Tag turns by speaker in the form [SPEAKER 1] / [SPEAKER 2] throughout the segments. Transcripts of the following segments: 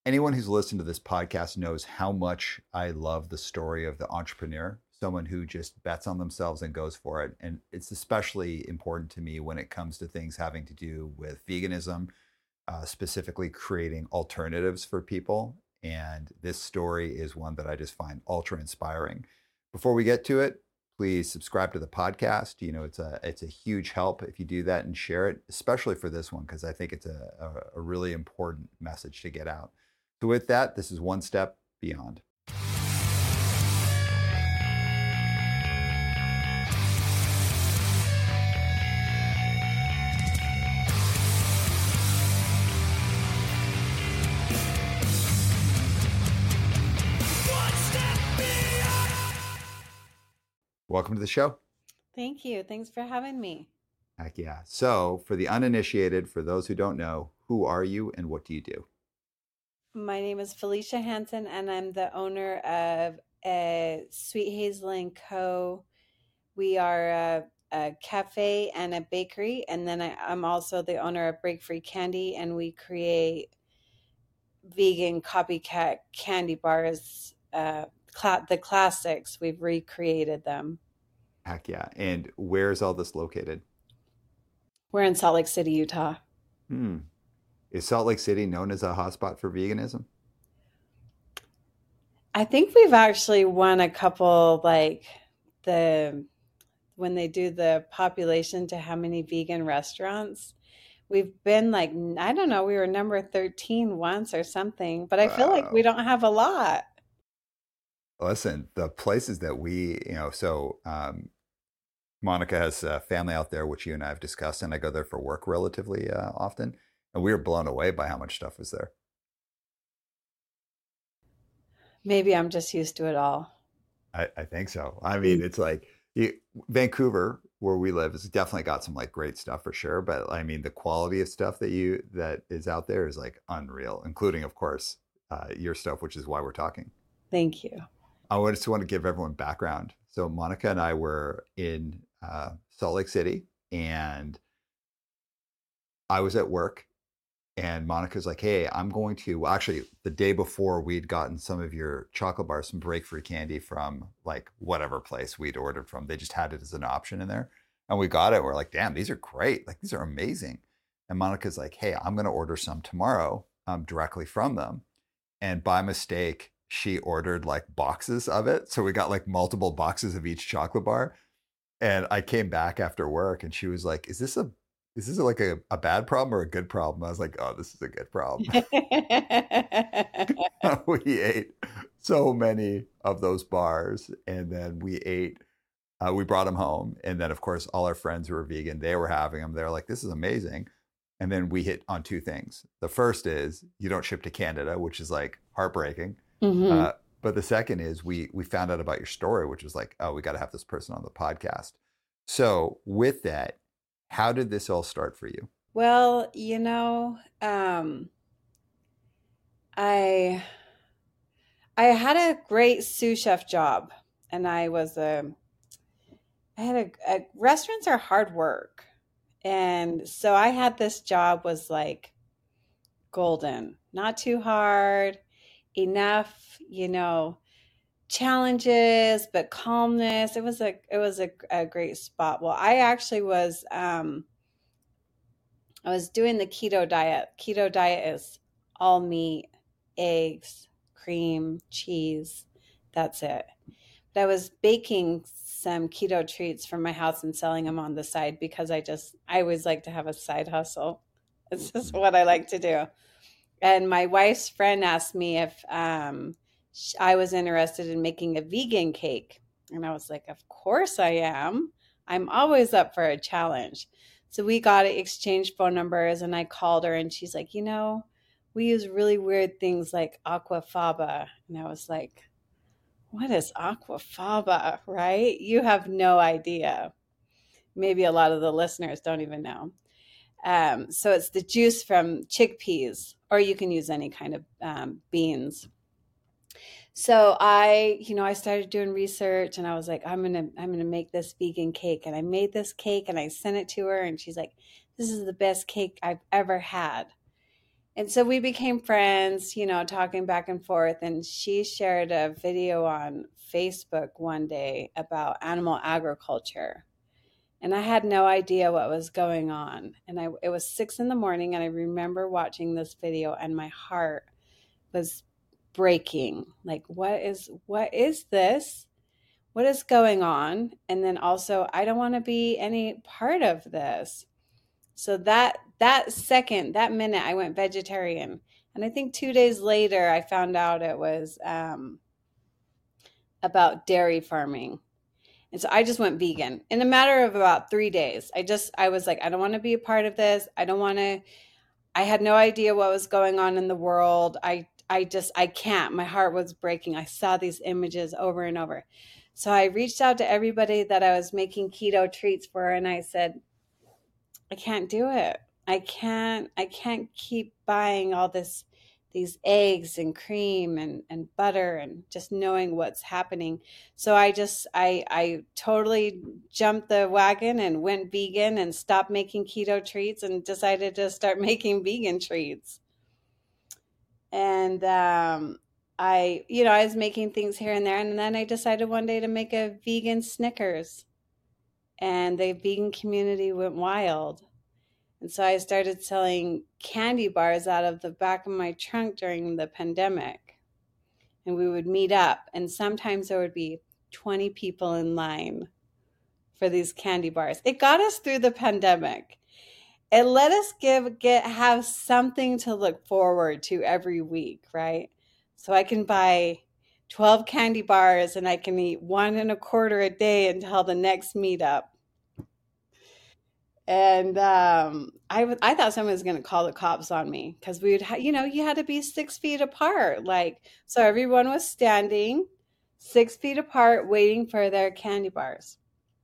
[SPEAKER 1] Anyone who's listened to this podcast knows how much I love the story of the entrepreneur, someone who just bets on themselves and goes for it. And it's especially important to me when it comes to things having to do with veganism, specifically creating alternatives for people. And this story is one that I just find ultra inspiring. Before we get to it, please subscribe to the podcast. It's a huge help if you do that and share it, especially for this one, because I think it's a really important message to get out. So with that, this is One Step Beyond. Welcome to the show.
[SPEAKER 2] Thank you. Thanks for having me.
[SPEAKER 1] Heck yeah. So for the uninitiated, for those who don't know, who are you and what do you do?
[SPEAKER 2] My name is Felicia Hansen, and I'm the owner of Sweet Hazel and Co. We are a cafe and a bakery, and then I'm also the owner of Break Free Candy, and we create vegan copycat candy bars, the classics. We've recreated them.
[SPEAKER 1] Heck yeah. And where is all this located?
[SPEAKER 2] We're in Salt Lake City, Utah.
[SPEAKER 1] Is Salt Lake City known as a hotspot for veganism?
[SPEAKER 2] I think we've actually won a couple, like when they do the population to how many vegan restaurants. We've been like, I don't know, we were number 13 once or something, but I feel like we don't have a lot.
[SPEAKER 1] Listen, the places that Monica has a family out there, which you and I have discussed, and I go there for work relatively often. And we were blown away by how much stuff was there.
[SPEAKER 2] Maybe I'm just used to it all.
[SPEAKER 1] I think so. I mean, it's like Vancouver, where we live, has definitely got some like great stuff for sure. But I mean, the quality of stuff that is out there is like unreal, including, of course, your stuff, which is why we're talking.
[SPEAKER 2] Thank you.
[SPEAKER 1] I just want to give everyone background. So Monica and I were in Salt Lake City, and I was at work, and Monica's like, "Hey, I'm going to." Well, actually, the day before, we'd gotten some of your chocolate bars, some Break Free candy from like whatever place we'd ordered from. They just had it as an option in there, and we got it. We're like, "Damn, these are great! Like these are amazing." And Monica's like, "Hey, I'm going to order some tomorrow, directly from them." And by mistake, she ordered like boxes of it. So we got like multiple boxes of each chocolate bar. And I came back after work and she was like, is this like a bad problem or a good problem? I was like, oh, this is a good problem. We ate so many of those bars. And then we brought them home. And then, of course, all our friends who were vegan, they were having them. They're like, this is amazing. And then we hit on two things. The first is you don't ship to Canada, which is like heartbreaking.
[SPEAKER 2] Mm-hmm.
[SPEAKER 1] But the second is we found out about your story, which was like, oh, we got to have this person on the podcast. So with that, how did this all start for you?
[SPEAKER 2] Well, I had a great sous chef job, and I had restaurants are hard work. And so I had this job was like golden, not too hard, enough, challenges, but calmness. It was a great spot. Well, I was doing the keto diet. Keto diet is all meat, eggs, cream, cheese. That's it. But I was baking some keto treats from my house and selling them on the side because I always like to have a side hustle. It's just what I like to do. And my wife's friend asked me if I was interested in making a vegan cake. And I was like, of course I am. I'm always up for a challenge. So we got to exchange phone numbers, and I called her, and she's like, we use really weird things like aquafaba. And I was like, what is aquafaba, right? You have no idea. Maybe a lot of the listeners don't even know. So it's the juice from chickpeas, or you can use any kind of beans. So I started doing research, and I was like, I'm gonna make this vegan cake, and I made this cake, and I sent it to her, and she's like, this is the best cake I've ever had. And so we became friends, talking back and forth. And she shared a video on Facebook one day about animal agriculture. And I had no idea what was going on. And it was 6 in the morning, and I remember watching this video, and my heart was breaking. Like, what is this? What is going on? And then also, I don't want to be any part of this. So that minute, I went vegetarian. And I think 2 days later, I found out it was about dairy farming. And so I just went vegan in a matter of about 3 days. I was like, I don't want to be a part of this. I don't want to, I had no idea what was going on in the world. I can't. My heart was breaking. I saw these images over and over. So I reached out to everybody that I was making keto treats for, and I said, I can't do it. I can't keep buying all these eggs and cream and butter and just knowing what's happening. So I totally jumped the wagon and went vegan and stopped making keto treats and decided to start making vegan treats. And I was making things here and there, and then I decided one day to make a vegan Snickers, and the vegan community went wild. And so I started selling candy bars out of the back of my trunk during the pandemic. And we would meet up, and sometimes there would be 20 people in line for these candy bars. It got us through the pandemic. It let us have something to look forward to every week, right? So I can buy 12 candy bars and I can eat one and a quarter a day until the next meetup. And I thought someone was going to call the cops on me because you had to be 6 feet apart. Like, so everyone was standing 6 feet apart waiting for their candy bars.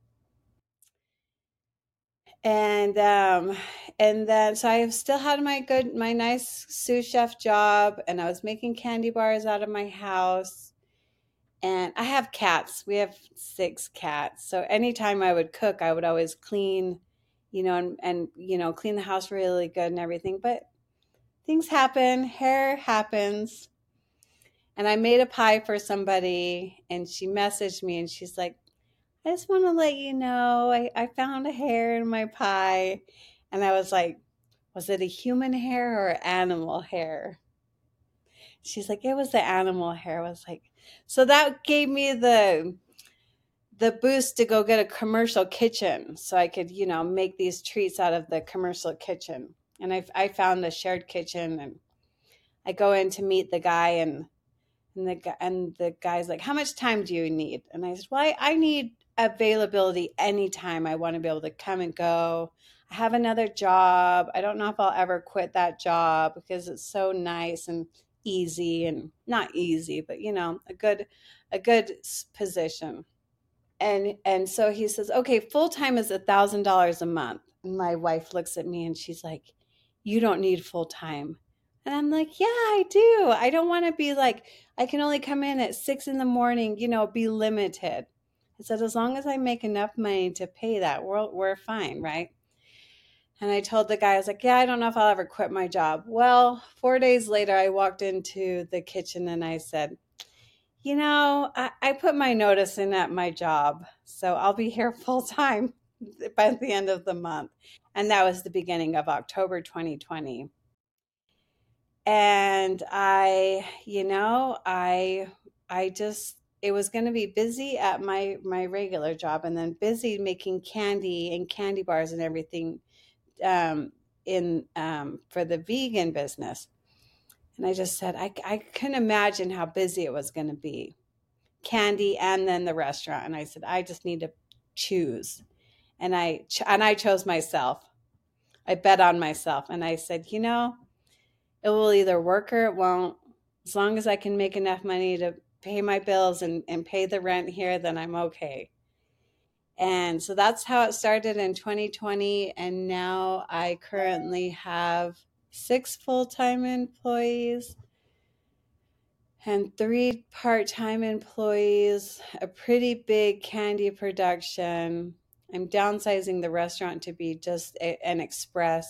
[SPEAKER 2] And then so I still had my nice sous chef job, and I was making candy bars out of my house. And I have cats. We have 6 cats. So anytime I would cook, I would always clean, and clean the house really good and everything. But things happen, hair happens. And I made a pie for somebody, and she messaged me, and she's like, I just want to let you know I found a hair in my pie. And I was like, was it a human hair or animal hair? She's like, it was the animal hair. I was like, so that gave me the boost to go get a commercial kitchen so I could, make these treats out of the commercial kitchen. And I found a shared kitchen, and I go in to meet the guy, and the guy's like, how much time do you need? And I said, well, I need availability anytime. I want to be able to come and go. I have another job. I don't know if I'll ever quit that job because it's so nice and easy, and not easy, but a good position. And so he says, okay, full time is $1,000 a month. And my wife looks at me and she's like, you don't need full time. And I'm like, yeah, I do. I don't want to be like, I can only come in at 6 in the morning, be limited. I said, as long as I make enough money to pay that, we're fine, right? And I told the guy, I was like, yeah, I don't know if I'll ever quit my job. Well, 4 days later, I walked into the kitchen and I said, I put my notice in at my job, so I'll be here full time by the end of the month. And that was the beginning of October 2020. And I just, it was going to be busy at my regular job, and then busy making candy and candy bars and everything um, in for the vegan business. And I just said, I couldn't imagine how busy it was going to be, candy and then the restaurant. And I said, I just need to choose. And I chose myself. I bet on myself, and I said, it will either work or it won't. As long as I can make enough money to pay my bills and pay the rent here, then I'm okay. And so that's how it started in 2020. And now I currently have 6 full-time employees and 3 part-time employees, a pretty big candy production. I'm downsizing the restaurant to be just an express.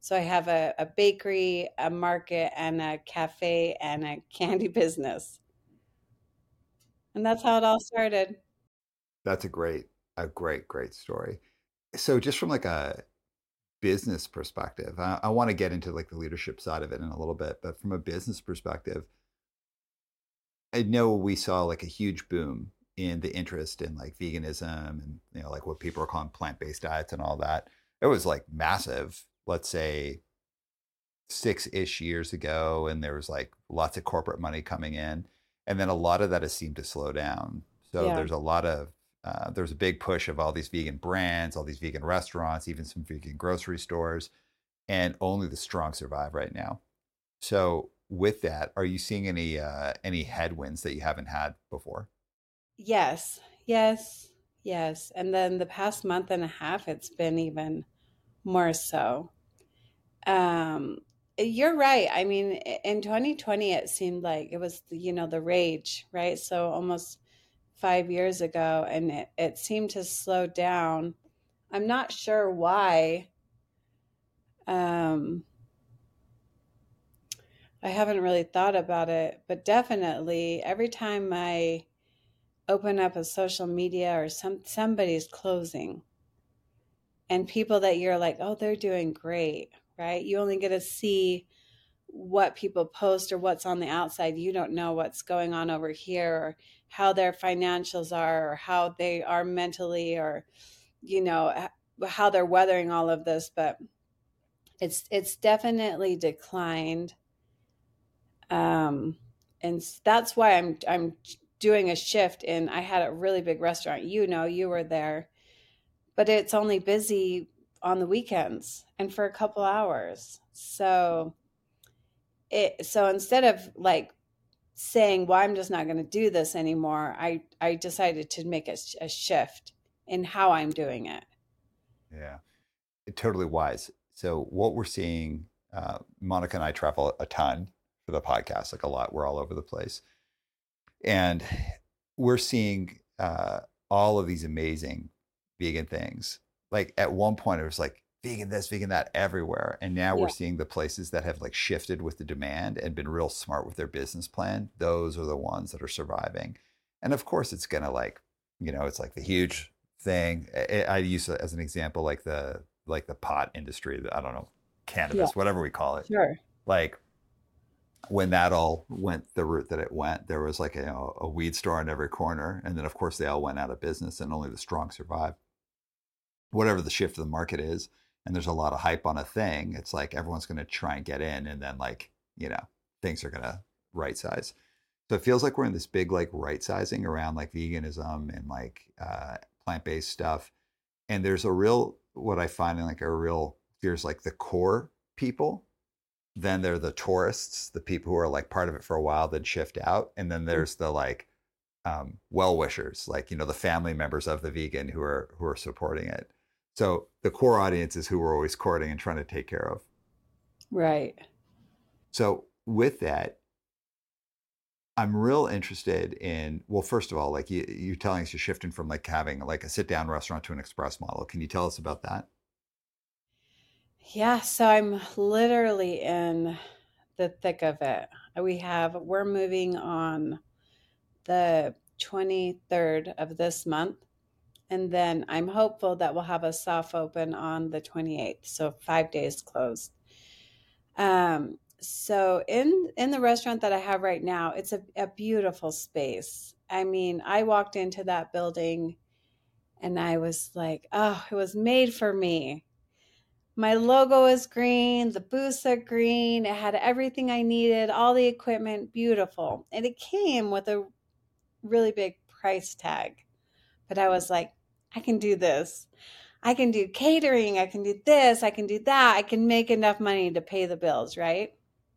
[SPEAKER 2] So I have a bakery, a market, and a cafe and a candy business. And that's how it all started.
[SPEAKER 1] That's a great story. So just from like a business perspective, I want to get into like the leadership side of it in a little bit, but from a business perspective, I know we saw like a huge boom in the interest in like veganism and like what people are calling plant-based diets and all that. It was like massive, let's say 6-ish years ago, and there was like lots of corporate money coming in, and then a lot of that has seemed to slow down. So
[SPEAKER 2] Yeah.
[SPEAKER 1] there's a lot of there's a big push of all these vegan brands, all these vegan restaurants, even some vegan grocery stores, and only the strong survive right now. So with that, are you seeing any headwinds that you haven't had before?
[SPEAKER 2] Yes. Yes. Yes. And then the past month and a half, it's been even more so. Um, you're right. I mean, in 2020, it seemed like it was, the rage, right? So almost 5 years ago, and it seemed to slow down. I'm not sure why. Um, I haven't really thought about it, but definitely every time I open up a social media or somebody's closing and people that you're like, oh, they're doing great, right? You only get to see what people post or what's on the outside. You don't know what's going on over here or how their financials are or how they are mentally or you know how they're weathering all of this, but it's definitely declined. um and that's why I'm doing a shift in. I had a really big restaurant, you were there, but it's only busy on the weekends and for a couple hours. So instead of like saying, well, I'm just not going to do this anymore, I decided to make a shift in how I'm doing it.
[SPEAKER 1] Yeah, totally wise. So what we're seeing, Monica and I travel a ton for the podcast, like a lot. We're all over the place, and we're seeing all of these amazing vegan things. Like at one point, it was like vegan this, vegan that everywhere, and now we're
[SPEAKER 2] Yeah.
[SPEAKER 1] seeing the places that have like shifted with the demand and been real smart with their business plan. Those are the ones that are surviving, and of course, it's gonna like it's like the huge thing. I use it as an example, like the pot industry. I don't know,
[SPEAKER 2] Yeah.
[SPEAKER 1] cannabis, whatever we call it.
[SPEAKER 2] Sure.
[SPEAKER 1] Like when that all went the route that it went, there was like a weed store on every corner, and then of course they all went out of business, and only the strong survive. Whatever the shift of the market is, and there's a lot of hype on a thing, it's like everyone's going to try and get in, and then like things are going to right size. So it feels like we're in this big like right sizing around like veganism and like plant based stuff, and there's a real what I find in like a real there's like the core people, then there are the tourists, the people who are like part of it for a while, then shift out, and then there's the like well wishers, like the family members of the vegan who are supporting it. So the core audience is who we're always courting and trying to take care of.
[SPEAKER 2] Right.
[SPEAKER 1] So with that, I'm real interested in, well, first of all, like you're telling us you're shifting from like having like a sit down restaurant to an express model. Can you tell us about that?
[SPEAKER 2] Yeah, so I'm literally in the thick of it. We're moving on the 23rd of this month, and then I'm hopeful that we'll have a soft open on the 28th, so 5 days closed. So in the restaurant that I have right now, it's a beautiful space. I mean, I walked into that building and I was like, oh, it was made for me. My logo is green, the booths are green, it had everything I needed, all the equipment, beautiful. And it came with a really big price tag. But I was like, I can do this. I can do catering, I can do this, I can do that. I can make enough money to pay the bills, right?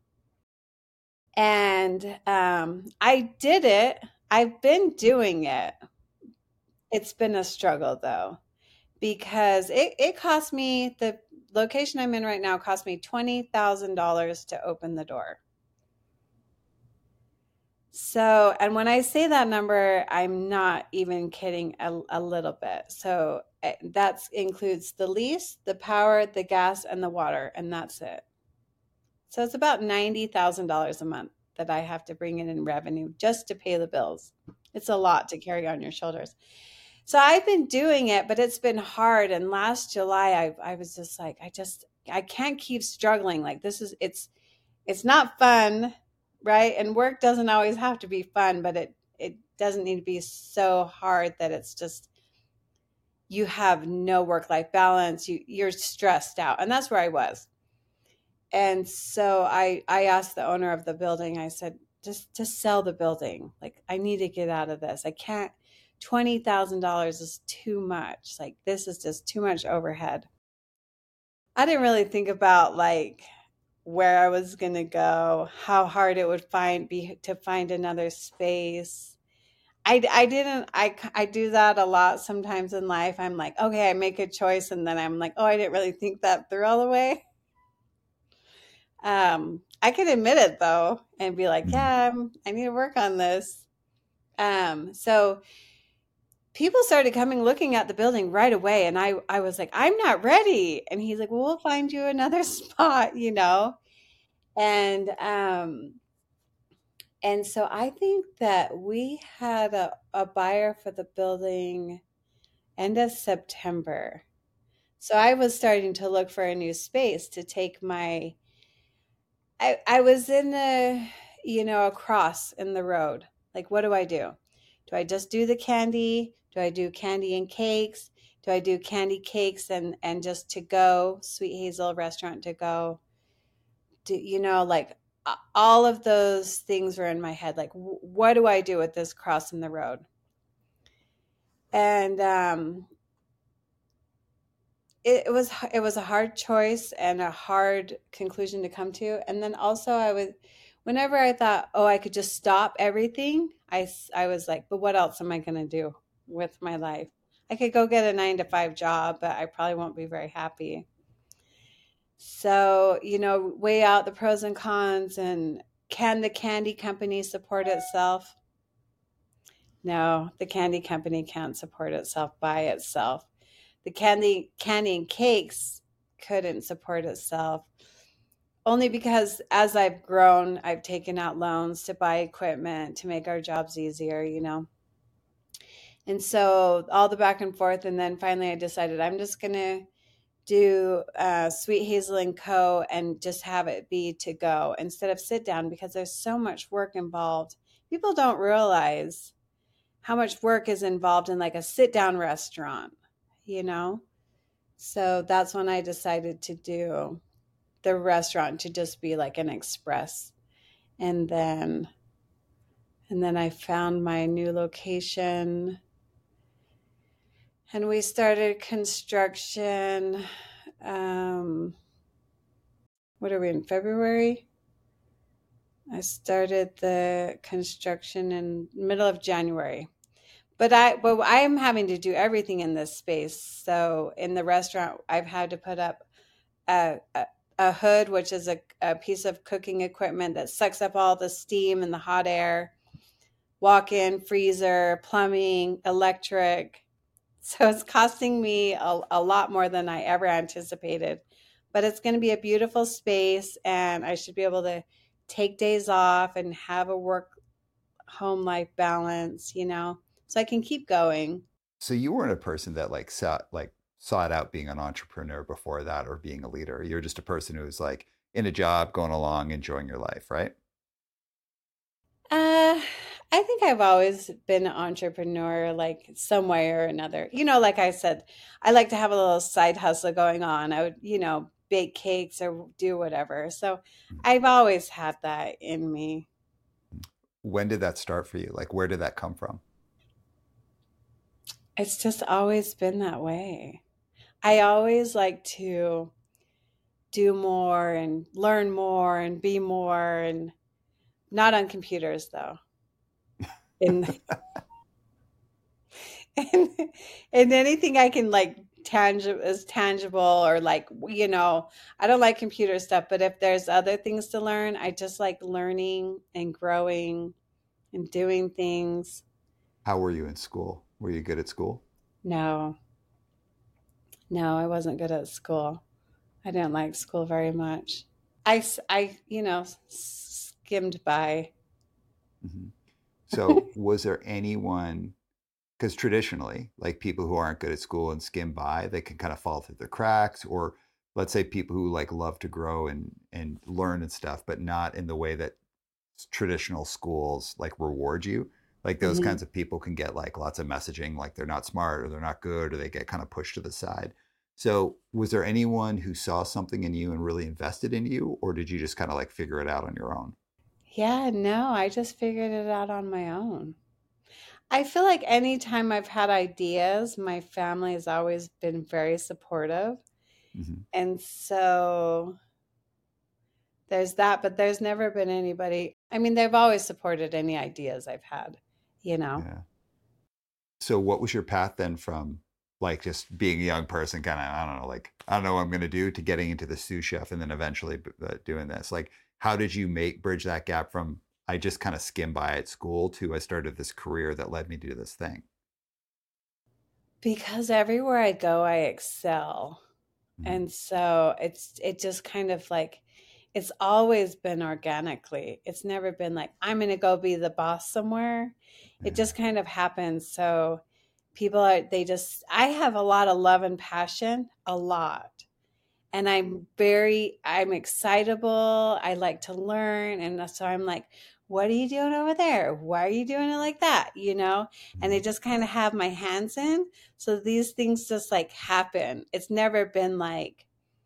[SPEAKER 2] And I did it. I've been doing it. It's been a struggle though, because it cost me, the location I'm in right now cost me $20,000 to open the door. So, and when I say that number, I'm not even kidding a little bit. So that includes the lease, the power, the gas, and the water, and that's it. So it's about $90,000 a month that I have to bring in revenue just to pay the bills. It's a lot to carry on your shoulders. So I've been doing it, but it's been hard. And last July, I was just like, I can't keep struggling. Like it's not fun, right? And work doesn't always have to be fun, but it doesn't need to be so hard that it's just you have no work life balance. You're stressed out, and that's where I was. And so I asked the owner of the building. I said, just sell the building. Like I need to get out of this. I can't. $20,000 is too much. Like this is just too much overhead. I didn't really think about like where I was going to go, how hard it would be to find another space. I didn't, I do that a lot sometimes in life. I'm like, okay, I make a choice. And then I'm like, oh, I didn't really think that through all the way. I could admit it though, and be like,
[SPEAKER 1] Mm.
[SPEAKER 2] yeah, I need to work on this. So people started coming looking at the building right away. And I was like, I'm not ready. And he's like, well, we'll find you another spot. And and so I think that we had a buyer for the building end of September. So I was starting to look for a new space to take I was in a cross in the road. Like, what do I do? Do I just do the candy? Do I do candy and cakes? Do I do candy cakes and just to go, Sweet Hazel restaurant to go? Like all of those things were in my head. Like, what do I do with this cross in the road? And it was a hard choice and a hard conclusion to come to. And then also whenever I thought, oh, I could just stop everything, I was like, but what else am I going to do with my life? I could go get a 9 to 5 job, but I probably won't be very happy. So, weigh out the pros and cons, and can the candy company support itself? No, the candy company can't support itself by itself. The candy and cakes couldn't support itself only because as I've grown, I've taken out loans to buy equipment to make our jobs easier. And so all the back and forth, and then finally I decided I'm just gonna do Sweet Hazel and Co. and just have it be to go instead of sit down, because there's so much work involved. People don't realize how much work is involved in like a sit down restaurant, you know? So that's when I decided to do the restaurant to just be like an express. And then I found my new location and we started construction. What are we in February? I started the construction in middle of January. But I am having to do everything in this space. So in the restaurant, I've had to put up a hood, which is a piece of cooking equipment that sucks up all the steam and the hot air, walk-in freezer, plumbing, electric. So it's costing me a lot more than I ever anticipated. But it's going to be a beautiful space, and I should be able to take days off and have a work home life balance, so I can keep going.
[SPEAKER 1] So you weren't a person that sought out being an entrepreneur before that or being a leader. You're just a person who was like in a job, going along, enjoying your life, right?
[SPEAKER 2] Uh, I think I've always been an entrepreneur, like some way or another. Like I said, I like to have a little side hustle going on. I would, bake cakes or do whatever. So I've always had that in me.
[SPEAKER 1] When did that start for you? Like, where did that come from?
[SPEAKER 2] It's just always been that way. I always like to do more and learn more and be more, and not on computers though. In and, and anything I can like tangible or like, I don't like computer stuff, but if there's other things to learn, I just like learning and growing and doing things.
[SPEAKER 1] How were you in school? Were you good at school?
[SPEAKER 2] No, no, I wasn't good at school. I didn't like school very much. Skimmed by.
[SPEAKER 1] Hmm. So was there anyone, because traditionally, like people who aren't good at school and skim by, they can kind of fall through the cracks, or let's say people who like love to grow and learn and stuff, but not in the way that traditional schools like reward you. Like those
[SPEAKER 2] Mhm.
[SPEAKER 1] kinds of people can get like lots of messaging like they're not smart or they're not good or they get kind of pushed to the side. So was there anyone who saw something in you and really invested in you, or did you just kind of like figure it out on your own?
[SPEAKER 2] Yeah, no, I just figured it out on my own. I feel like anytime I've had ideas, my family has always been very supportive.
[SPEAKER 1] Hmm.
[SPEAKER 2] And so there's that, but there's never been anybody. I mean, they've always supported any ideas I've had, you know?
[SPEAKER 1] Yeah. So what was your path then from like just being a young person, kind of, I don't know, like, I don't know what I'm going to do, to getting into the sous chef and then eventually doing this? Like, how did you bridge that gap from I just kind of skimmed by at school to I started this career that led me to this thing?
[SPEAKER 2] Because everywhere I go, I excel.
[SPEAKER 1] Mhm.
[SPEAKER 2] And so it just kind of like it's always been organically. It's never been like I'm going to go be the boss somewhere. It
[SPEAKER 1] Yeah.
[SPEAKER 2] just kind of happens. So people are they just I have a lot of love and passion, a lot. And I'm excitable. I like to learn and so I'm like what are you doing over there? Why are you doing it like that? And I
[SPEAKER 1] Mhm.
[SPEAKER 2] just kind of have my hands in. So these things just like happen. It's never been like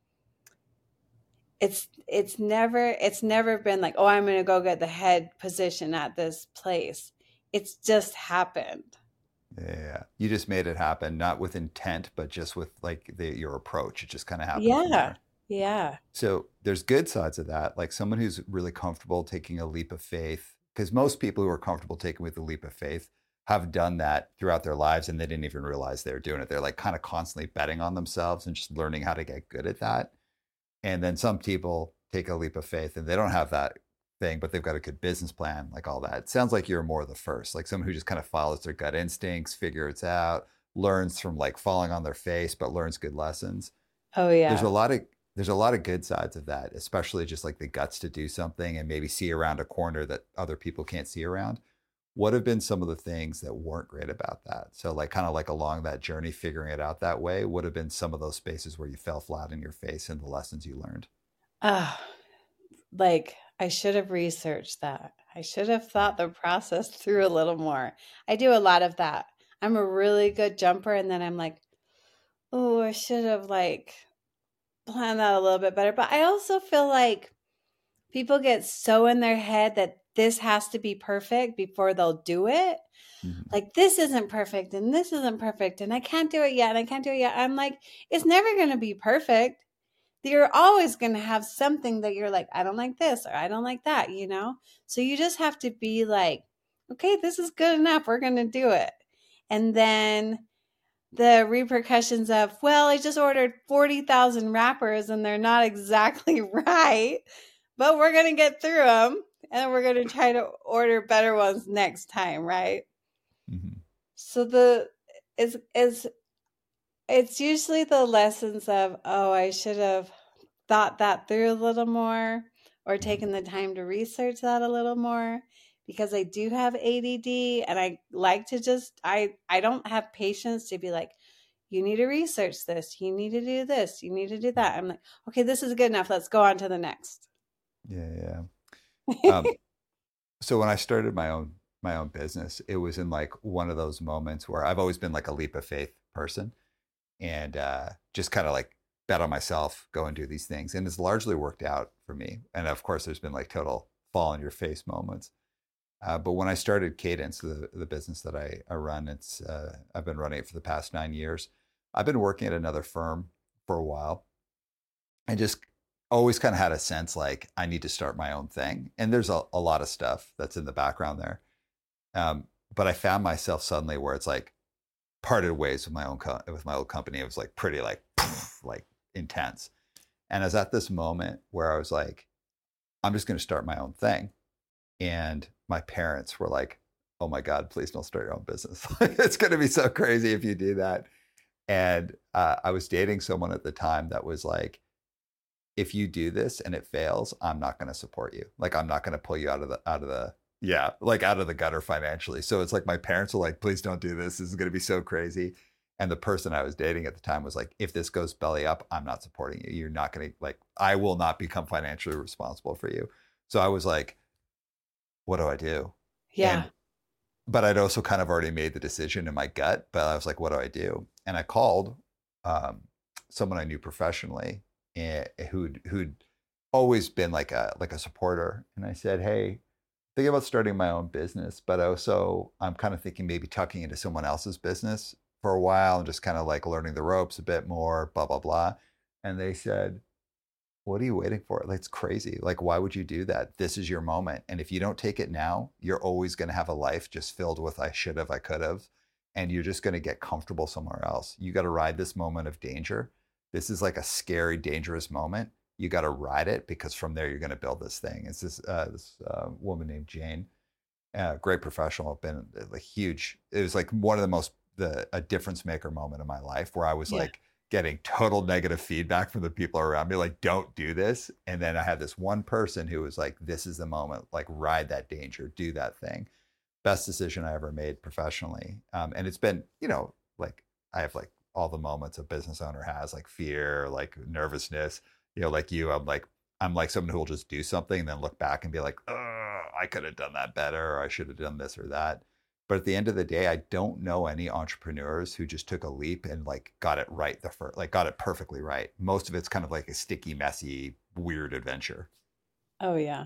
[SPEAKER 2] it's never been like oh I'm going to go get the head position at this place. It's just happened.
[SPEAKER 1] Yeah. You just made it happen, not with intent, but just with like your approach. It just kind of happened from
[SPEAKER 2] Yeah.
[SPEAKER 1] there.
[SPEAKER 2] Yeah.
[SPEAKER 1] So there's good sides of that, like someone who's really comfortable taking a leap of faith, because most people who are comfortable taking with a leap of faith have done that throughout their lives and they didn't even realize they were doing it. They're like kind of constantly betting on themselves and just learning how to get good at that. And then some people take a leap of faith and they don't have that thing, but they've got a good business plan, like all that. It sounds like you're more the first, like someone who just kind of follows their gut instincts, figures it out, learns from like falling on their face, but learns good lessons.
[SPEAKER 2] Oh
[SPEAKER 1] there's a
[SPEAKER 2] yeah.
[SPEAKER 1] lot of there's a lot of good sides of that, especially just like the guts to do something and maybe see around a corner that other people can't see around. What have been some of the things that weren't great about that? So like kind of like along that journey figuring it out that way, what have been some of those spaces where you fell flat in your face and the lessons you learned?
[SPEAKER 2] Oh, like I should have researched that. I should have thought the process through a little more. I do a lot of that. I'm a really good jumper and then I'm like, "Oh, I should have like planned that a little bit better." But I also feel like people get so in their head that this has to be perfect before they'll do it.
[SPEAKER 1] Mm-hmm.
[SPEAKER 2] Like this isn't perfect and this isn't perfect and I can't do it yet and I can't do it yet. I'm like, it's never going to be perfect. You're always going to have something that you're like, I don't like this or I don't like that. So you just have to be like, okay, this is good enough. We're going to do it. And then the repercussions of, well, I just ordered 40,000 wrappers and they're not exactly right, but we're going to get through them and we're going to try to order better ones next time, right?
[SPEAKER 1] Mm-hmm.
[SPEAKER 2] So is it's usually the lessons of, oh, I should have thought that through a little more or
[SPEAKER 1] Mm-hmm.
[SPEAKER 2] taken the time to research that a little more because I do have ADD and I like to just I don't have patience to be like you need to research this, you need to do this, you need to do that. I'm like, okay, this is good enough. Let's go on to the next.
[SPEAKER 1] Yeah, yeah. So when I started my own business, it was in like one of those moments where I've always been like a leap of faith person and just kind of like bet on myself, go and do these things. And it's largely worked out for me. And of course, there's been like total fall on your face moments. But when I started Cadence, the business that I run, I've been running it for the past 9 years. I've been working at another firm for a while and just always kind of had a sense like I need to start my own thing. And there's a lot of stuff that's in the background there. But I found myself suddenly where it's like parted ways with with my old company. It was like pretty like like intense. And I was at this moment where I was like, I'm just going to start my own thing. And my parents were like, oh my God, please don't start your own business. It's going to be so crazy if you do that. And I was dating someone at the time that was like, if you do this and it fails, I'm not going to support you. Like, I'm not going to pull you yeah, like out of the gutter financially. So it's like my parents were like, please don't do this. This is going to be so crazy. And the person I was dating at the time was like, if this goes belly up, I'm not supporting you. You're not going to, like, I will not become financially responsible for you. So I was like, what do I do?
[SPEAKER 2] Yeah.
[SPEAKER 1] And, but I'd also kind of already made the decision in my gut, but I was like, what do I do? And I called um, someone I knew professionally, who'd always been like a supporter. And I said, hey, thinking about starting my own business, but also I'm kind of thinking maybe tucking into someone else's business for a while and just kind of like learning the ropes a bit more, blah, blah, blah. And they said, what are you waiting for? That's crazy. Like, why would you do that? This is your moment. And if you don't take it now, you're always going to have a life just filled with I should have, I could have. And you're just going to get comfortable somewhere else. You got to ride this moment of danger. This is like a scary, dangerous moment. You got to ride it because from there, you're going to build this thing. It's this woman named Jane, great professional, been like huge. It was like one of the a difference maker moment in my life where I was
[SPEAKER 2] Yeah.
[SPEAKER 1] like, getting total negative feedback from the people around me, like, don't do this. And then I had this one person who was like, this is the moment, like, ride that danger, do that thing. Best decision I ever made professionally. And it's been, like, I have like all the moments a business owner has, like fear, like nervousness, like you, I'm like someone who will just do something and then look back and be like, oh, I could have done that better, or I should have done this or that. But at the end of the day, I don't know any entrepreneurs who just took a leap and like got it right like got it perfectly right. Most of it's kind of like a sticky, messy, weird adventure.
[SPEAKER 2] Oh, yeah,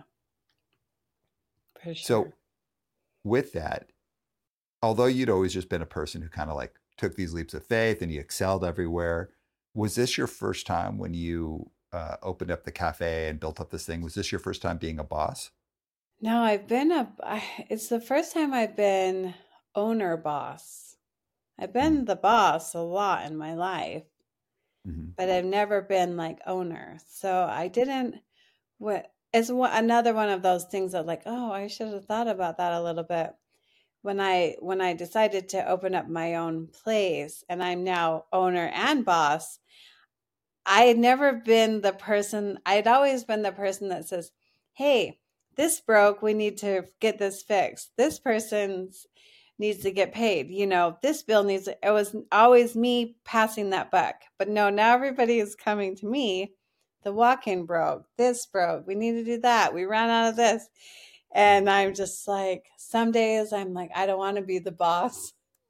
[SPEAKER 2] for
[SPEAKER 1] So
[SPEAKER 2] sure.
[SPEAKER 1] with that, although you'd always just been a person who kind of like took these leaps of faith and you excelled everywhere, was this your first time when you opened up the cafe and built up this thing? Was this your first time being a boss?
[SPEAKER 2] No, it's the first time I've been owner boss. I've
[SPEAKER 1] Mm-hmm.
[SPEAKER 2] been the boss a lot in my life,
[SPEAKER 1] Mm-hmm.
[SPEAKER 2] but I've never been like owner. So I didn't, it's another one of those things that like, oh, I should have thought about that a little bit. When I decided to open up my own place and I'm now owner and boss, I had never been the person, I'd always been the person that says, hey, this broke. We need to get this fixed. This person needs to get paid. This bill needs, it was always me passing that buck. But no, now everybody is coming to me. The walk in broke. This broke. We need to do that. We ran out of this. And I'm just like, some days I'm like, I don't want to be the boss.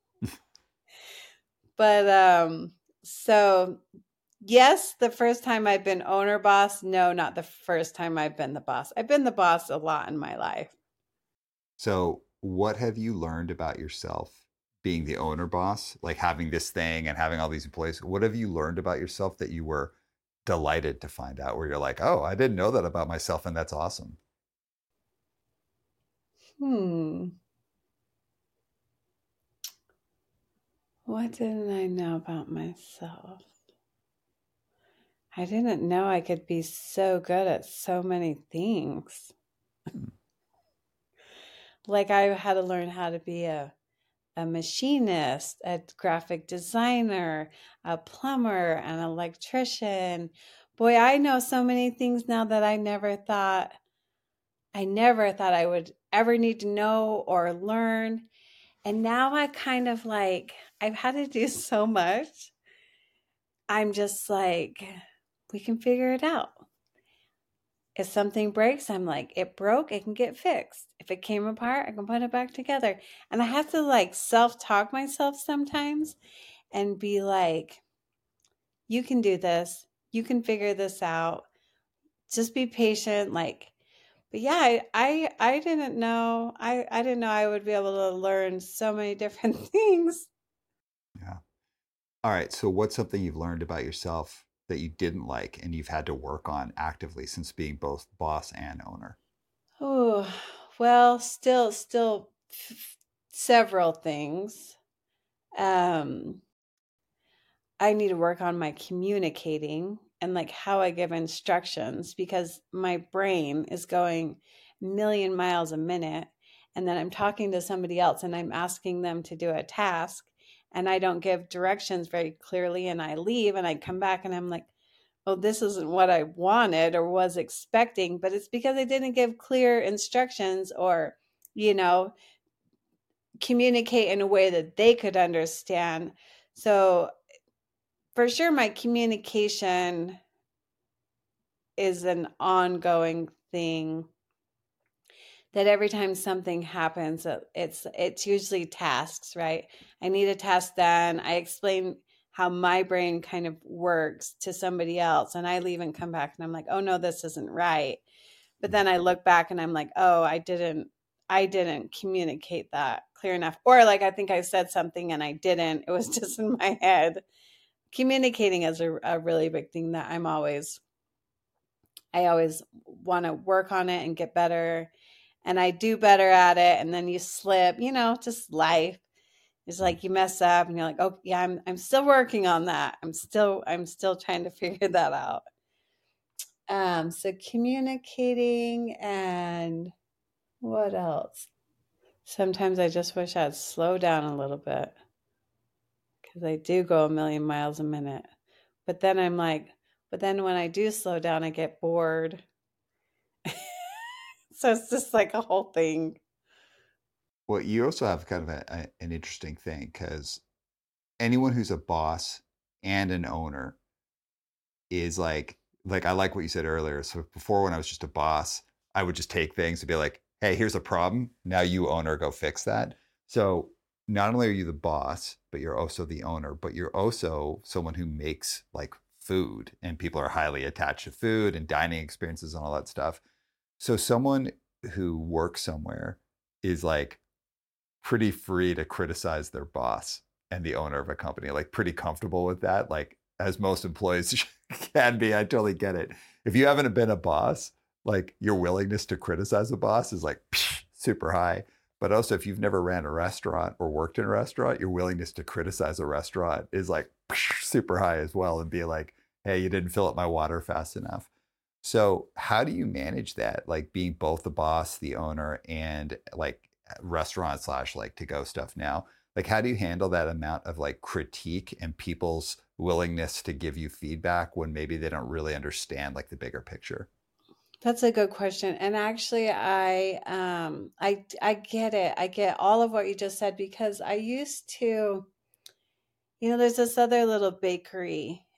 [SPEAKER 2] But so yes, the first time I've been owner boss. No, not the first time I've been the boss. I've been the boss a lot in my life.
[SPEAKER 1] So, what have you learned about yourself being the owner boss, like having this thing and having all these employees? What have you learned about yourself that you were delighted to find out, where you're like, oh, I didn't know that about myself, and that's awesome?
[SPEAKER 2] Hmm. What didn't I know about myself? I didn't know I could be so good at so many things.
[SPEAKER 1] Hmm.
[SPEAKER 2] Like I had to learn how to be a machinist, a graphic designer, a plumber, an electrician. Boy, I know so many things now that I never thought I would ever need to know or learn. And now I kind of like I've had to do so much. I'm just like we can figure it out. If something breaks, I'm like, it broke, it can get fixed. If it came apart, I can put it back together. And I have to like self talk myself sometimes and be like, you can do this. You can figure this out. Just be patient. Like, but yeah, I didn't know. I didn't know I would be able to learn so many different things.
[SPEAKER 1] Yeah. All right. So, what's something you've learned about yourself that you didn't like and you've had to work on actively since being both boss and owner?
[SPEAKER 2] Oh, well, still several things. Um, I need to work on my communicating and like how I give instructions because my brain is going a million miles a minute and then I'm talking to somebody else and I'm asking them to do a task and I don't give directions very clearly and I leave and I come back and I'm like, oh, this isn't what I wanted or was expecting, but it's because I didn't give clear instructions or, communicate in a way that they could understand. So for sure, my communication is an ongoing thing, that every time something happens, it's usually tasks, right? I need a task done. I explain how my brain kind of works to somebody else, and I leave and come back and I'm like, oh no, this isn't right. But then I look back and I'm like, oh, I didn't communicate that clear enough. Or like, I think I said something and I didn't. It was just in my head. Communicating is a really big thing that I always want to work on it and get better. And I do better at it. And then you slip, just life. It's like you mess up and you're like, oh yeah, I'm still working on that. I'm still trying to figure that out. So communicating, and what else? Sometimes I just wish I'd slow down a little bit, because I do go a million miles a minute. But then I'm like, but then when I do slow down, I get bored. So it's just like a whole thing.
[SPEAKER 1] Well, you also have kind of an interesting thing because anyone who's a boss and an owner is like I like what you said earlier. So before, when I was just a boss, I would just take things and be like, "Hey, here's a problem. Now you owner, go fix that." So not only are you the boss, but you're also the owner, but you're also someone who makes like food, and people are highly attached to food and dining experiences and all that stuff. So someone who works somewhere is like pretty free to criticize their boss and the owner of a company, like pretty comfortable with that, like as most employees can be. I totally get it. If you haven't been a boss, like your willingness to criticize a boss is like super high. But also, if you've never ran a restaurant or worked in a restaurant, your willingness to criticize a restaurant is like super high as well, and be like, hey, you didn't fill up my water fast enough. So how do you manage that? Like being both the boss, the owner, and like restaurant slash like to go stuff now. Like how do you handle that amount of like critique and people's willingness to give you feedback when maybe they don't really understand like the bigger picture?
[SPEAKER 2] That's a good question. And actually, I get it. I get all of what you just said, because I used to, there's this other little bakery.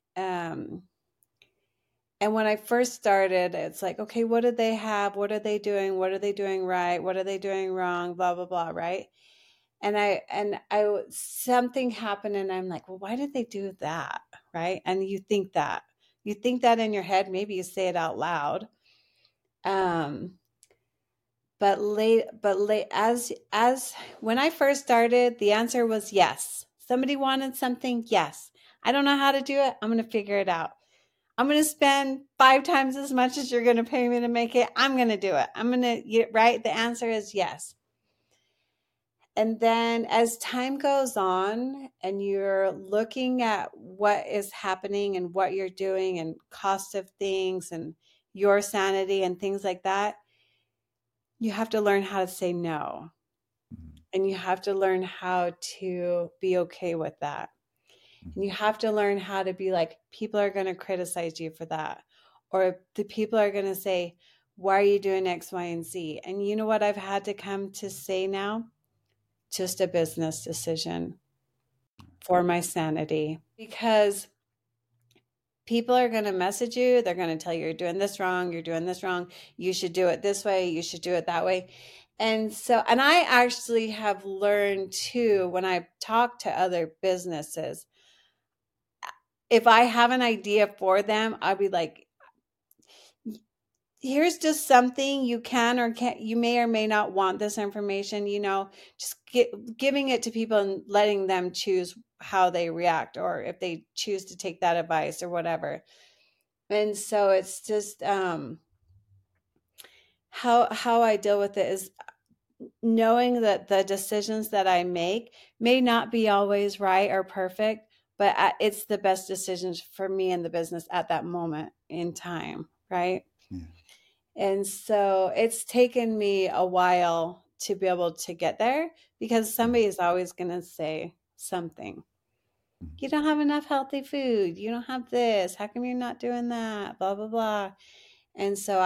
[SPEAKER 2] And when I first started, it's like, okay, what did they have? What are they doing? What are they doing right? What are they doing wrong? Blah, blah, blah, right? And I something happened and I'm like, well, why did they do that? Right? And you think that in your head, maybe you say it out loud. Um, but late as when I first started, the answer was yes. Somebody wanted something, yes. I don't know how to do it. I'm going to figure it out. I'm going to spend 5 times as much as you're going to pay me to make it. I'm going to do it. I'm going to, right? The answer is yes. And then as time goes on and you're looking at what is happening and what you're doing and cost of things and your sanity and things like that, you have to learn how to say no. And you have to learn how to be okay with that. And you have to learn how to be like, people are going to criticize you for that. Or the people are going to say, why are you doing X, Y, and Z? And you know what I've had to come to say now? Just a business decision for my sanity. Because people are going to message you. They're going to tell you, you're doing this wrong. You're doing this wrong. You should do it this way. You should do it that way. And I actually have learned too, when I talk to other businesses, if I have an idea for them, I'll be like, here's just something you can or can't, you may or may not want this information, just giving it to people and letting them choose how they react, or if they choose to take that advice or whatever. And so it's just how I deal with it is knowing that the decisions that I make may not be always right or perfect, but it's the best decisions for me and the business at that moment in time, right?
[SPEAKER 1] Yeah.
[SPEAKER 2] And so it's taken me a while to be able to get there, because somebody is always going to say something. You don't have enough healthy food. You don't have this. How come you're not doing that? Blah, blah, blah. And so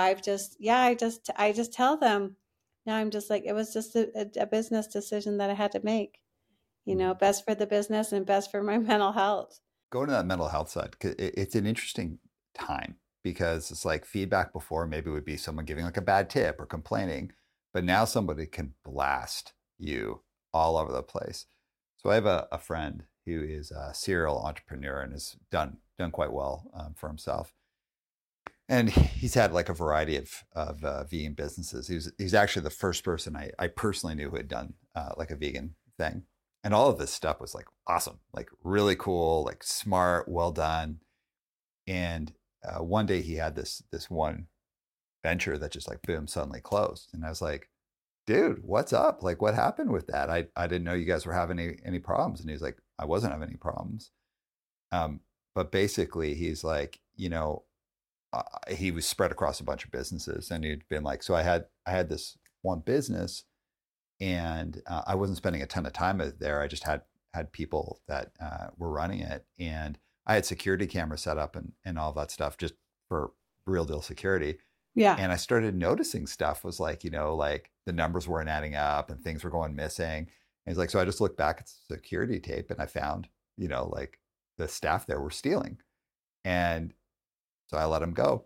[SPEAKER 2] I just tell them now. I'm just like, it was just a business decision that I had to make, best for the business and best for my mental health.
[SPEAKER 1] Going to that mental health side, 'cause it's an interesting time because it's like feedback before maybe would be someone giving like a bad tip or complaining, but now somebody can blast you all over the place. So I have a friend who is a serial entrepreneur and has done quite well for himself. And he's had like a variety of vegan businesses. He's actually the first person I personally knew who had done like a vegan thing. And all of this stuff was like awesome, like really cool, like smart, well done. And one day he had this one venture that just like boom suddenly closed, and I was like, dude, what's up? Like, what happened with that? I didn't know you guys were having any problems. And he's like, I wasn't having any problems. Um, but basically, he's like, he was spread across a bunch of businesses, and he'd been like, so I had this one business, and I wasn't spending a ton of time there. I just had people that were running it, and I had security cameras set up and all that stuff just for real deal security.
[SPEAKER 2] Yeah.
[SPEAKER 1] And I started noticing stuff was like, like the numbers weren't adding up and things were going missing. And he's like, so I just looked back at the security tape and I found, like the staff there were stealing. And so I let him go.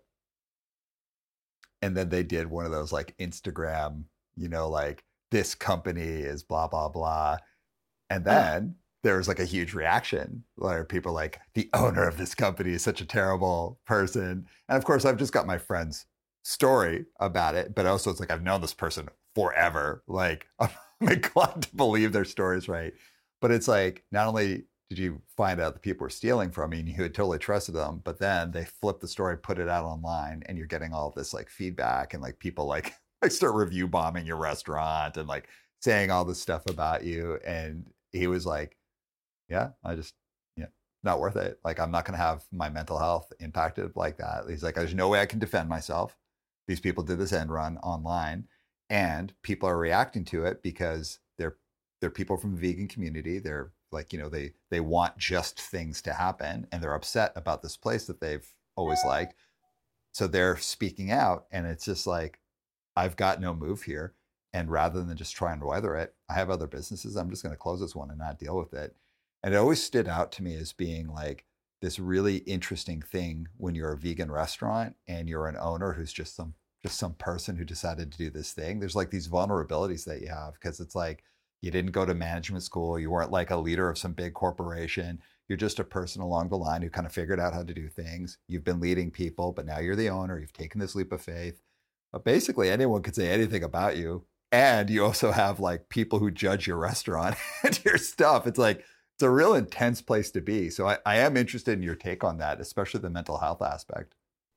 [SPEAKER 1] And then they did one of those like Instagram, like this company is blah, blah, blah. And then there was like a huge reaction where people like, the owner of this company is such a terrible person. And of course, I've just got my friend's story about it, but also it's like, I've known this person forever. Like, I'm inclined to believe their story's right. But it's like, not only did you find out the people were stealing from you and you had totally trusted them, but then they flip the story, put it out online, and you're getting all this like feedback and like people like start review bombing your restaurant and like saying all this stuff about you. And he was like, yeah, not worth it. Like, I'm not going to have my mental health impacted like that. He's like, there's no way I can defend myself. These people did this end run online, and people are reacting to it because they're people from the vegan community. They're like, they want just things to happen, and they're upset about this place that they've always liked. So they're speaking out, and it's just like, I've got no move here. And rather than just try and weather it, I have other businesses. I'm just going to close this one and not deal with it. And it always stood out to me as being like this really interesting thing when you're a vegan restaurant and you're an owner who's just some person who decided to do this thing. There's like these vulnerabilities that you have because it's like you didn't go to management school. You weren't like a leader of some big corporation. You're just a person along the line who kind of figured out how to do things. You've been leading people, but now you're the owner. You've taken this leap of faith. But basically, anyone could say anything about you. And you also have like people who judge your restaurant and your stuff. It's like, it's a real intense place to be. So I am interested in your take on that, especially the mental health aspect.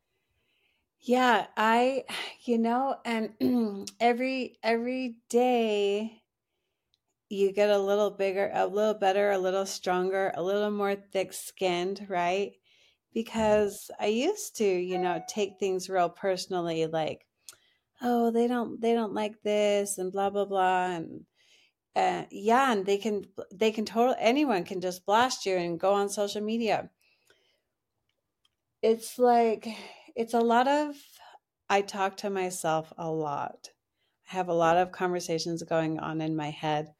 [SPEAKER 2] Yeah, and every day you get a little bigger, a little better, a little stronger, a little more thick-skinned, right? Because I used to, take things real personally, like, oh, they don't like this and blah blah blah, and yeah, and they can totally, anyone can just blast you and go on social media. It's like, it's a lot of, I talk to myself a lot. I have a lot of conversations going on in my head.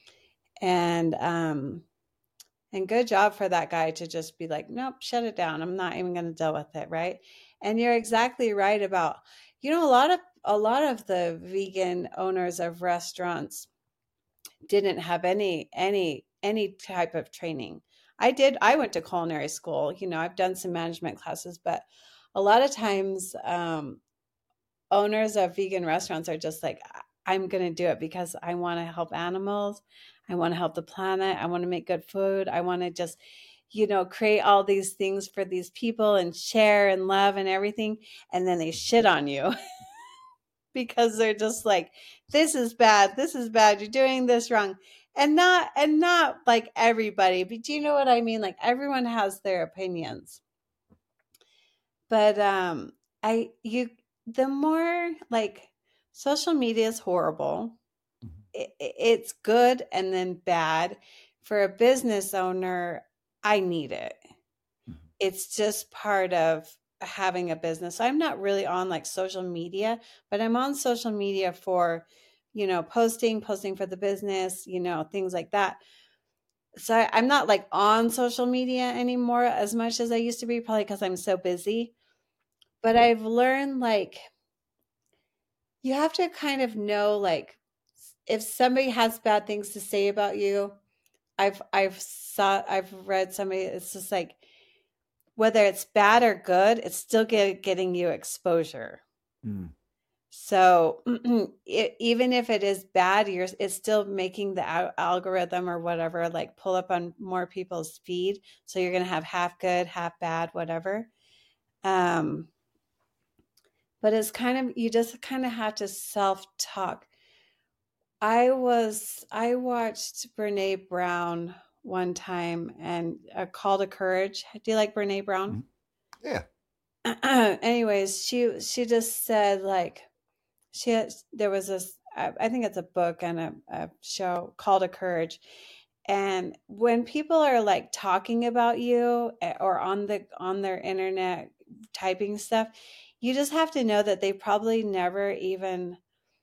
[SPEAKER 2] And good job for that guy to just be like, nope, shut it down. I'm not even going to deal with it, right? And you're exactly right about, a lot of the vegan owners of restaurants didn't have any type of training. I went to culinary school. I've done some management classes, but a lot of times owners of vegan restaurants are just like, I'm going to do it because I want to help animals. I want to help the planet. I want to make good food. I want to just, create all these things for these people and share and love and everything. And then they shit on you because they're just like, this is bad. This is bad. You're doing this wrong. And not like everybody, but do you know what I mean? Like, everyone has their opinions. But I you the more, like, social media is horrible. it's good and then bad. For a business owner, I need it. It's just part of having a business. I'm not really on like social media, but I'm on social media for, posting for the business, things like that. So I'm not like on social media anymore as much as I used to be, probably because I'm so busy. But I've learned like you have to kind of know like if somebody has bad things to say about you. I've read somebody, it's just like whether it's bad or good, it's still getting you exposure.
[SPEAKER 1] Mm.
[SPEAKER 2] So even if it is bad, it's still making the algorithm or whatever like pull up on more people's feed. So you're going to have half good, half bad, whatever. Um, but it's kind of, you just kind of have to self-talk. I watched Brene Brown one time and a Call to Courage. Do you like Brene Brown?
[SPEAKER 1] Yeah.
[SPEAKER 2] Anyways, she just said like there was this, I think it's a book and a show, Call to Courage. And when people are like talking about you or on their internet typing stuff, you just have to know that they probably never even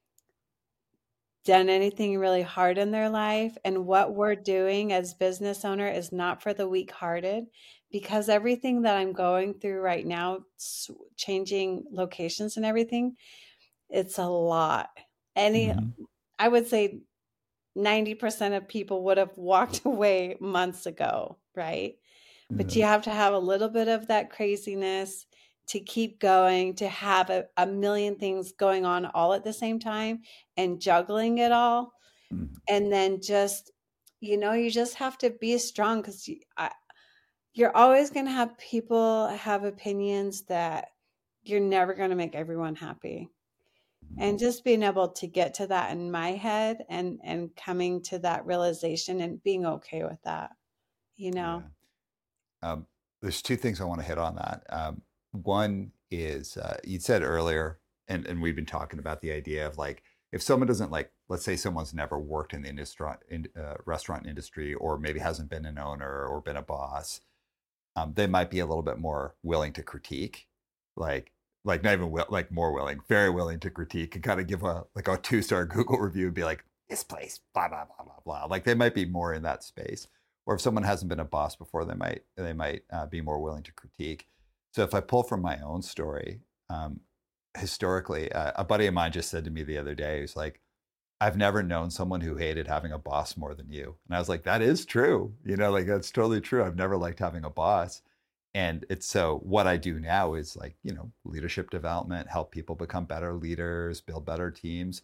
[SPEAKER 2] done anything really hard in their life. And what we're doing as business owner is not for the weak hearted, because everything that I'm going through right now, changing locations and everything, it's a lot. I would say 90% of people would have walked away months ago, right? But you have to have a little bit of that craziness to keep going, to have a million things going on all at the same time and juggling it all. And then just, you just have to be strong, because you're always going to have people have opinions that you're never going to make everyone happy. And just being able to get to that in my head and coming to that realization and being okay with that,
[SPEAKER 1] Yeah. There's two things I want to hit on that. One is you said earlier, and we've been talking about the idea of like, if someone doesn't like, let's say someone's never worked in the restaurant industry, or maybe hasn't been an owner or been a boss, they might be a little bit more willing to critique, like not even like more willing, very willing to critique and kind of give a 2-star Google review and be like, this place, blah blah blah blah blah. Like they might be more in that space. Or if someone hasn't been a boss before, they might be more willing to critique. So if I pull from my own story, historically, a buddy of mine just said to me the other day, he's like, I've never known someone who hated having a boss more than you. And I was like, that is true. Like that's totally true. I've never liked having a boss. And it's so what I do now is like, leadership development, help people become better leaders, build better teams.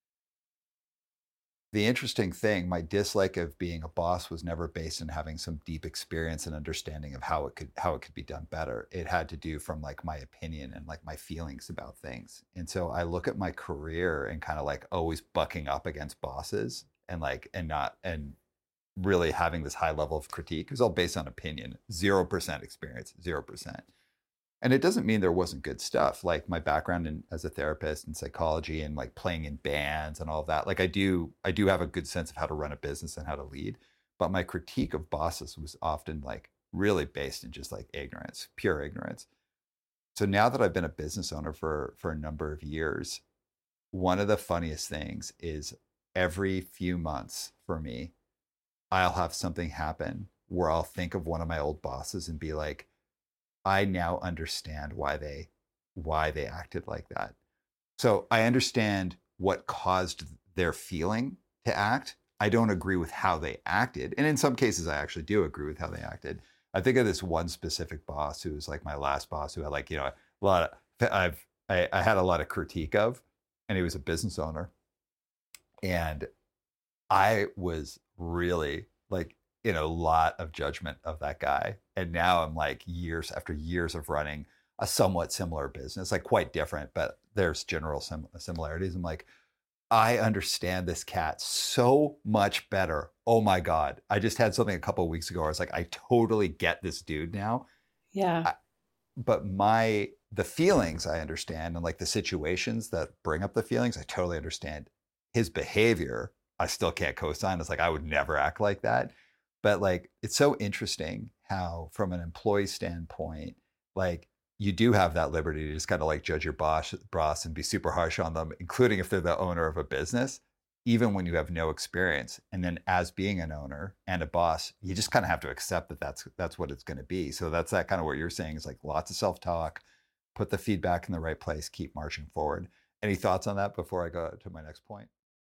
[SPEAKER 1] The interesting thing, my dislike of being a boss was never based on having some deep experience and understanding of how it could be done better. It had to do from like my opinion and like my feelings about things. And so I look at my career and kind of like always bucking up against bosses and like and really having this high level of critique. It was all based on opinion, 0% experience, 0%. And it doesn't mean there wasn't good stuff, like my background as a therapist and psychology and like playing in bands and all of that. Like I do have a good sense of how to run a business and how to lead, but my critique of bosses was often like really based in just like ignorance, pure ignorance. So now that I've been a business owner for a number of years, one of the funniest things is every few months for me, I'll have something happen where I'll think of one of my old bosses and be like, I now understand why they acted like that. So I understand what caused their feeling to act. I don't agree with how they acted. And in some cases I actually do agree with how they acted. I think of this one specific boss who was like my last boss, who I like, a lot of I had a lot of critique of, and he was a business owner. And I was really like in a lot of judgment of that guy. And now I'm like years after years of running a somewhat similar business, like quite different, but there's general similarities. I'm like, I understand this cat so much better. Oh my God. I just had something a couple of weeks ago where I was like, I totally get this dude now.
[SPEAKER 2] Yeah.
[SPEAKER 1] But the feelings I understand, and like the situations that bring up the feelings, I totally understand. His behavior, I still can't co-sign. It's like, I would never act like that. But like, it's so interesting how from an employee standpoint, like you do have that liberty to just kind of like judge your boss and be super harsh on them, including if they're the owner of a business, even when you have no experience. And then as being an owner and a boss, you just kind of have to accept that that's what it's going to be. So that's that kind of what you're saying is like lots of self-talk, put the feedback in the right place, keep marching forward. Any thoughts on that before I go to my next point?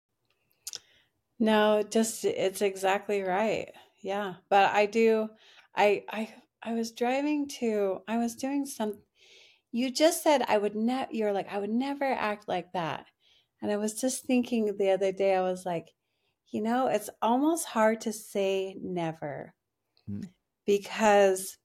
[SPEAKER 2] No, just it's exactly right. Yeah. But I do I was driving to I was doing some you just said I would never you're like I would never act like that. And I was just thinking the other day I was like, it's almost hard to say never
[SPEAKER 1] Hmm.
[SPEAKER 2] because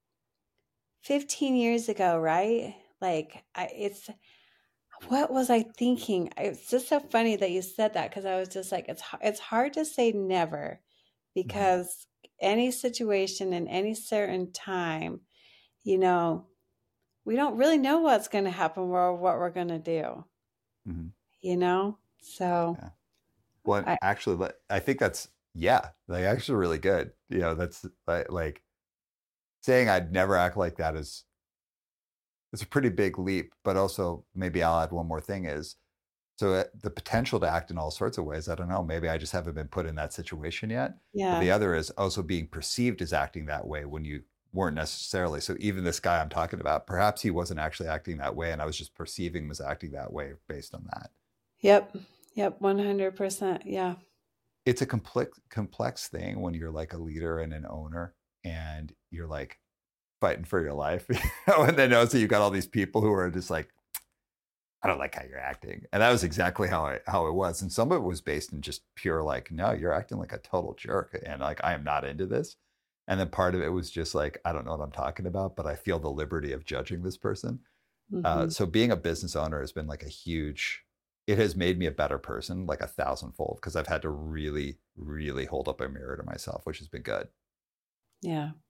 [SPEAKER 2] 15 years ago, right? Like it's what was I thinking? It's just so funny that you said that because I was just like, it's hard to say never
[SPEAKER 1] Hmm.
[SPEAKER 2] because any situation in any certain time, you know, we don't really know what's going to happen or what we're going to do,
[SPEAKER 1] Hmm.
[SPEAKER 2] So
[SPEAKER 1] Yeah. Well,
[SPEAKER 2] I,
[SPEAKER 1] actually, I think that's, yeah, like actually really good. That's like saying I'd never act like that is it's a pretty big leap. But also, maybe I'll add one more thing is so the potential to act in all sorts of ways. I don't know. Maybe I just haven't been put in that situation yet. But the
[SPEAKER 2] yeah,
[SPEAKER 1] other is also being perceived as acting that way when you weren't necessarily. So even this guy I'm talking about, perhaps he wasn't actually acting that way, and I was just perceiving him as acting that way based on that.
[SPEAKER 2] yep, yep, 100%. Yeah,
[SPEAKER 1] It's a complex thing when you're like a leader and an owner, and you're like fighting for your life, and then also you got all these people who are just like, I don't like how you're acting. And that was exactly how it was. And some of it was based in just pure like, no, you're acting like a total jerk. And like, I am not into this. And then part of it was just like, I don't know what I'm talking about, but I feel the liberty of judging this person.
[SPEAKER 2] hmm,
[SPEAKER 1] So being a business owner has been like it has made me a better person, like a thousandfold, because I've had to really, really hold up a mirror to myself, which has been good.
[SPEAKER 2] yeah.